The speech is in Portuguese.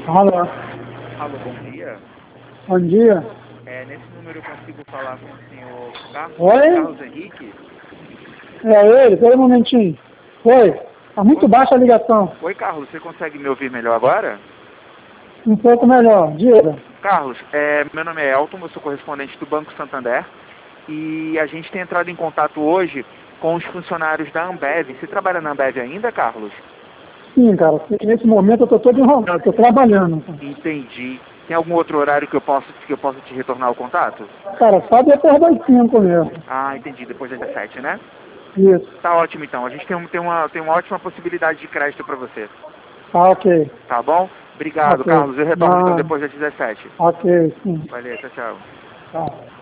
Alô, Alô, bom dia. bom dia. Nesse número eu consigo falar com o senhor Oi? Carlos Henrique? É ele, pera um momentinho. Oi, tá muito baixa a ligação. Oi, Carlos, você consegue me ouvir melhor agora? Um pouco melhor, diga. Carlos, meu nome é Elton, eu sou correspondente do Banco Santander e a gente tem entrado em contato hoje com os funcionários da Ambev. Você trabalha na Ambev ainda, Carlos? Sim, cara, porque nesse momento eu tô todo enrolado, tô trabalhando. Entendi. Tem algum outro horário que eu possa te retornar o contato? Cara, só depois das 5 mesmo. Ah, entendi, depois das 17, né? Isso. Tá ótimo então, a gente tem uma ótima possibilidade de crédito para você. Tá, ok. Tá bom? Obrigado, Ok. Carlos. Eu retorno então Não, depois das 17. ok, sim. Valeu, tchau, tchau. Tá.